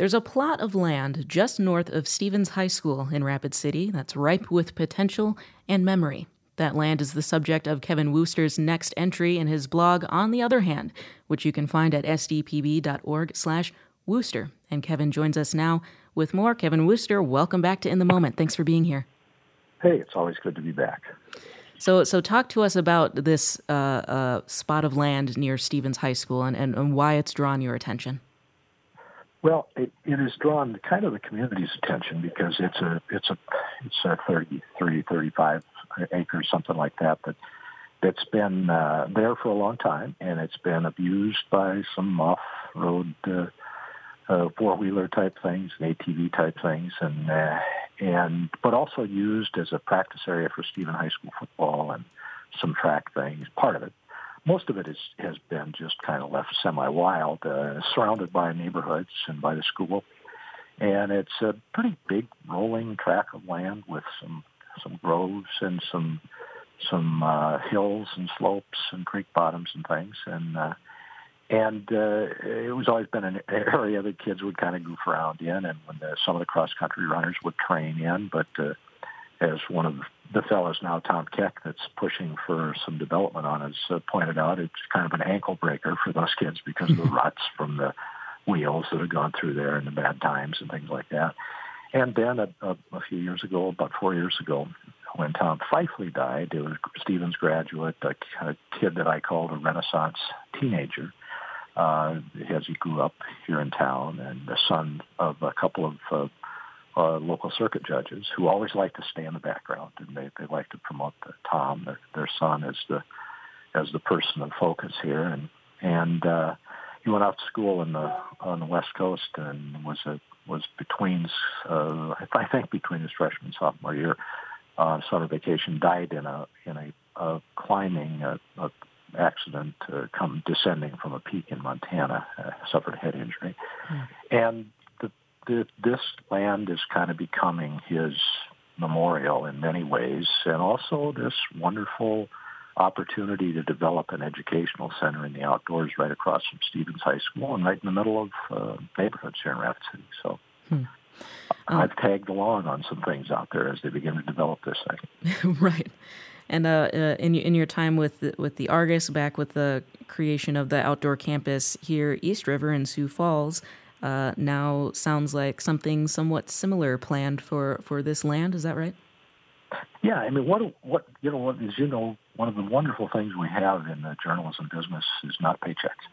There's a plot of land just north of Stevens High School in Rapid City that's ripe with potential and memory. That land is the subject of Kevin Wooster's next entry in his blog, On the Other Hand, which you can find at sdpb.org/Wooster. And Kevin joins us now with more. Kevin Wooster, welcome back to In the Moment. Thanks for being here. Hey, it's always good to be back. So talk to us about this spot of land near Stevens High School and why it's drawn your attention. Well, it has drawn kind of the community's attention because it's a 35 acres, something like that, that's been there for a long time, and it's been abused by some off-road four-wheeler type things, and ATV type things, but also used as a practice area for Stevens High School football and some track things. Part of it. Most of it has been just kind of left semi-wild, surrounded by neighborhoods and by the school. And it's a pretty big rolling tract of land with some groves and some hills and slopes and creek bottoms and things. And it was always been an area that kids would kind of goof around in, and when some of the cross-country runners would train in. But as one of the fellows now, Tom Keck, that's pushing for some development on us, pointed out, it's kind of an ankle breaker for those kids because of the ruts from the wheels that have gone through there and the bad times and things like that. And then a few years ago, about 4 years ago, when Tom Fifley died, it was a Stevens graduate, a kid that I called a Renaissance teenager, as he grew up here in town, and the son of a couple of local circuit judges who always like to stay in the background, and they like to promote Tom, their son, as the person of focus here. And he went off to school on the West Coast and was between I think between his freshman and sophomore year, summer vacation, died in a climbing accident, descending from a peak in Montana, suffered a head injury, and this land is kind of becoming his memorial in many ways, and also this wonderful opportunity to develop an educational center in the outdoors right across from Stevens High School and right in the middle of neighborhoods here in Rapid City. So I've tagged along on some things out there as they begin to develop this thing. Right. And in your time with the Argus, back with the creation of the outdoor campus here, East River in Sioux Falls, now sounds like something somewhat similar planned for this land. Is that right? Yeah, I mean, one of the wonderful things we have in the journalism business is not paychecks.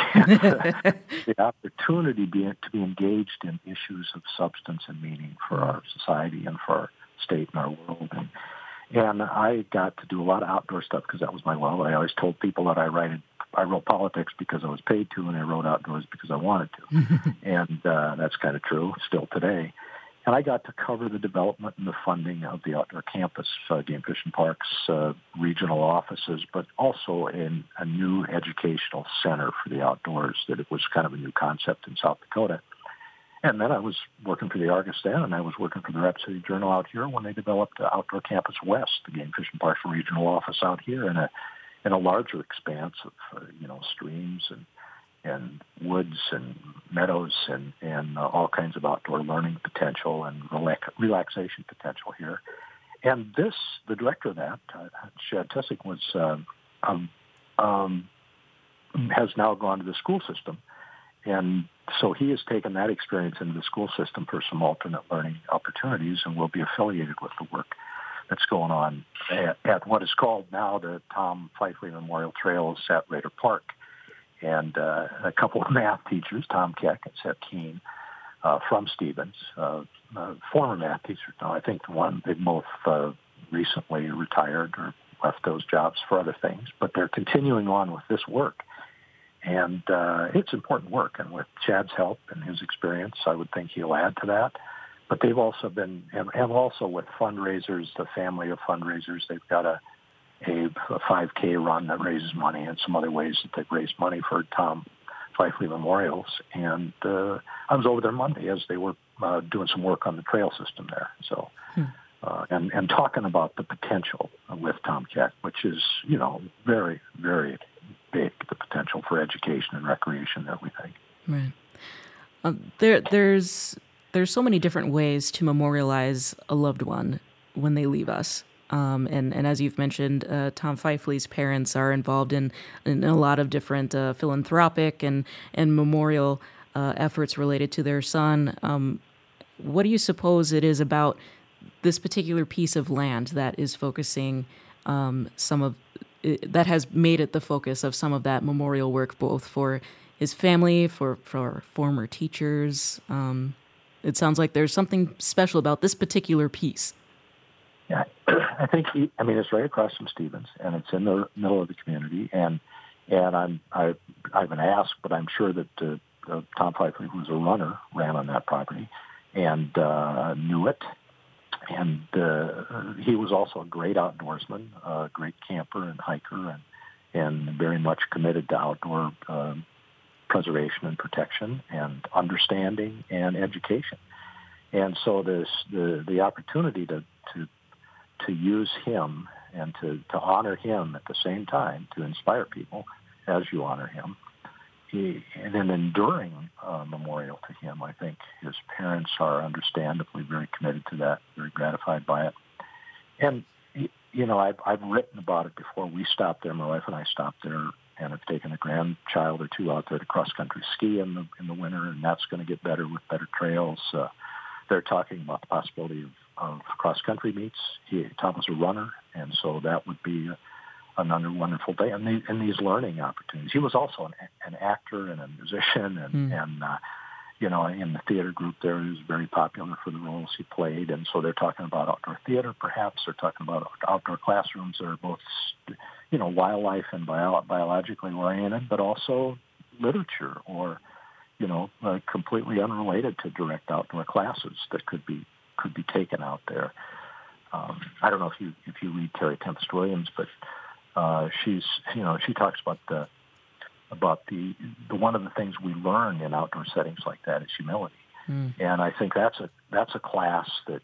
The opportunity to be engaged in issues of substance and meaning for our society and for our state and our world. And I got to do a lot of outdoor stuff because that was my love. I always told people that I wrote politics because I was paid to, and I wrote outdoors because I wanted to. And that's kind of true still today. And I got to cover the development and the funding of the outdoor campus, Game Fish and Parks, regional offices, but also in a new educational center for the outdoors, that it was kind of a new concept in South Dakota. And then I was working for the Argus then, and I was working for the Rapid City Journal out here when they developed Outdoor Campus West, the Game Fish and Parks regional office out here, in a larger expanse of streams and woods and meadows and all kinds of outdoor learning potential and relaxation potential here. And the director of that, Chad Tessick, has now gone to the school system. And so he has taken that experience into the school system for some alternate learning opportunities, and will be affiliated with the work that's going on at what is called now the Tom Fifley Memorial Trails at Raider Park. And a couple of math teachers, Tom Keck and Seth Keene, from Stevens, former math teachers now. I think they both recently retired or left those jobs for other things, but they're continuing on with this work. And it's important work, and with Chad's help and his experience, I would think he'll add to that. But they've also have also with fundraisers, the family of fundraisers, they've got a 5K run that raises money, and some other ways that they've raised money for Tom Fifley Memorials. And I was over there Monday as they were doing some work on the trail system there. So, and talking about the potential with Tom Keck, which is, very, very big, the potential for education and recreation that we think. Right. There's so many different ways to memorialize a loved one when they leave us. And as you've mentioned, Tom Fifley's parents are involved in a lot of different philanthropic and memorial efforts related to their son. What do you suppose it is about this particular piece of land that is focusing that has made it the focus of some of that memorial work, both for his family, for former teachers? It sounds like there's something special about this particular piece. Yeah, I think it's right across from Stevens, and it's in the middle of the community. And I haven't asked, but I'm sure that Tom Fifley, who was a runner, ran on that property and knew it. And he was also a great outdoorsman, a great camper and hiker, and very much committed to outdoor preservation and protection and understanding and education. And so the opportunity to use him and to honor him at the same time, to inspire people as you honor him, and an enduring memorial to him. I think his parents are understandably very committed to that, very gratified by it. And, I've written about it before. We stopped there, my wife and I stopped there, and have taken a grandchild or two out there to cross-country ski in the winter, and that's going to get better with better trails. They're talking about the possibility of cross-country meets. Tom was a runner, and so that would be another wonderful day. And these learning opportunities. He was also an actor and a musician, and in the theater group there, he was very popular for the roles he played. And so they're talking about outdoor theater, perhaps. They're talking about outdoor classrooms that are both, wildlife and biologically oriented, but also literature or, completely unrelated to direct outdoor classes that could be taken out there. I don't know if you read Terry Tempest Williams, but she talks about the one of the things we learn in outdoor settings like that is humility. And I think that's a class that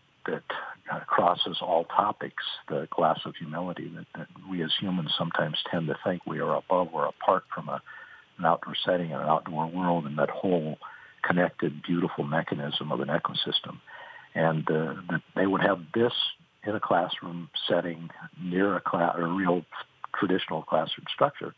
crosses all topics, the class of humility that we as humans sometimes tend to think we are above or apart from an outdoor setting and an outdoor world and that whole connected, beautiful mechanism of an ecosystem. And that they would have this in a classroom setting near a real traditional classroom structure.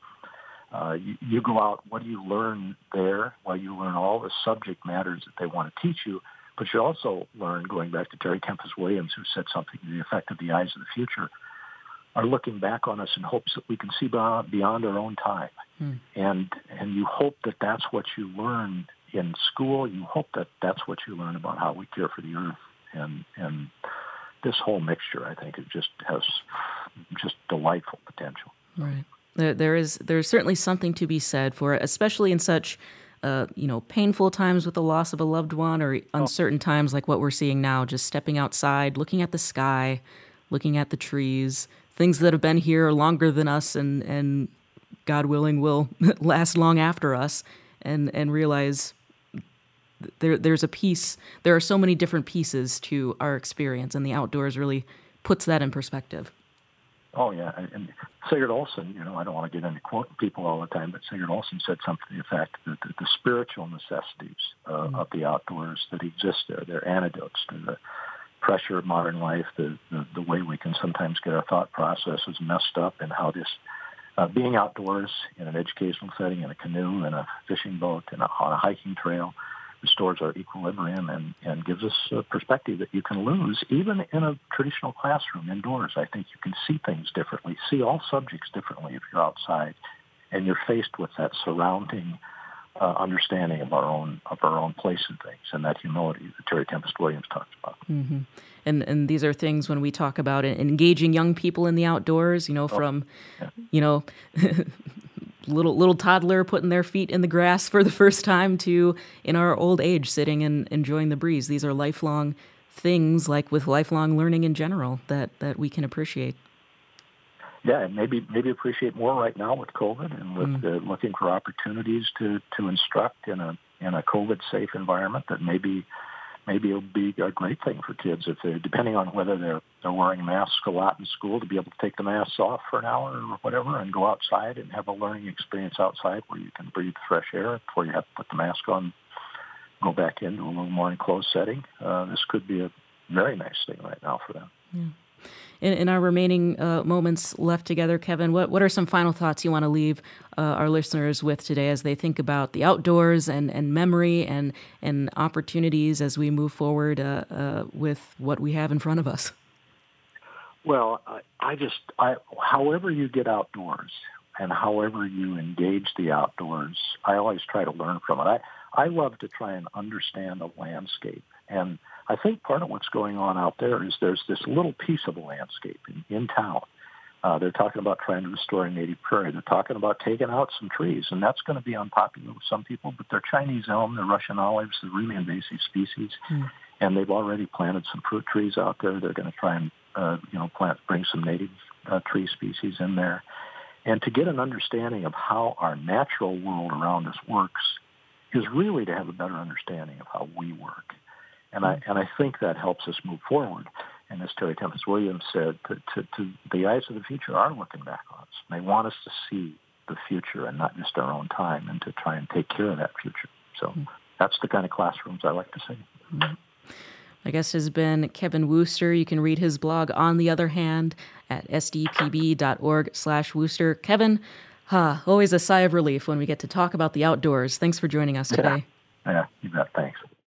You go out, what do you learn there? Well, you learn all the subject matters that they want to teach you, but you also learn, going back to Terry Tempest Williams, who said something to the effect of the eyes of the future, are looking back on us in hopes that we can see beyond our own time. And you hope that that's what you learn in school. You hope that that's what you learn about how we care for the earth. And this whole mixture, I think, it just has just delightful potential. Right. There's certainly something to be said for it, especially in such painful times with the loss of a loved one or uncertain times like what we're seeing now, just stepping outside, looking at the sky, looking at the trees, things that have been here longer than us and God willing will last long after us, and realize there's a piece. There are so many different pieces to our experience, and the outdoors really puts that in perspective. Oh, yeah. And Sigurd Olson, I don't want to get into quoting people all the time, but Sigurd Olson said something to the effect that the spiritual necessities of the outdoors that exist there, they're antidotes to the pressure of modern life, the way we can sometimes get our thought processes messed up, and how this being outdoors in an educational setting, in a canoe, in a fishing boat, on a hiking trail, restores our equilibrium and gives us a perspective that you can lose even in a traditional classroom indoors. I think you can see things differently, see all subjects differently if you're outside and you're faced with that surrounding understanding of our own place in things, and that humility that Terry Tempest Williams talks about. Mm-hmm. And these are things when we talk about engaging young people in the outdoors, little toddler putting their feet in the grass for the first time to in our old age sitting and enjoying the breeze. These are lifelong things, like with lifelong learning in general, that we can appreciate. Yeah, and maybe appreciate more right now with COVID and with looking for opportunities to instruct in a COVID-safe environment. That maybe it'll be a great thing for kids if they're, depending on whether they're wearing masks a lot in school, to be able to take the masks off for an hour or whatever and go outside and have a learning experience outside where you can breathe fresh air before you have to put the mask on go back into a little more enclosed setting, this could be a very nice thing right now for them. Yeah. In our remaining moments left together, Kevin, what are some final thoughts you want to leave our listeners with today as they think about the outdoors and memory and opportunities as we move forward with what we have in front of us? Well, however you get outdoors and however you engage the outdoors, I always try to learn from it. I love to try and understand a landscape. And I think part of what's going on out there is there's this little piece of a landscape in town. They're talking about trying to restore a native prairie. They're talking about taking out some trees, and that's going to be unpopular with some people, but they're Chinese elm, they're Russian olives, they're really invasive species, and they've already planted some fruit trees out there. They're going to try and bring some native tree species in there. And to get an understanding of how our natural world around us works is really to have a better understanding of how we work. And I think that helps us move forward. And as Terry Tempest Williams said, to the eyes of the future are looking back on us. They want us to see the future and not just our own time, and to try and take care of that future. So that's the kind of classrooms I like to see. My guest has been Kevin Wooster. You can read his blog, On the Other Hand, at sdpb.org/Wooster. Kevin, always a sigh of relief when we get to talk about the outdoors. Thanks for joining us today. Yeah, you bet. Thanks.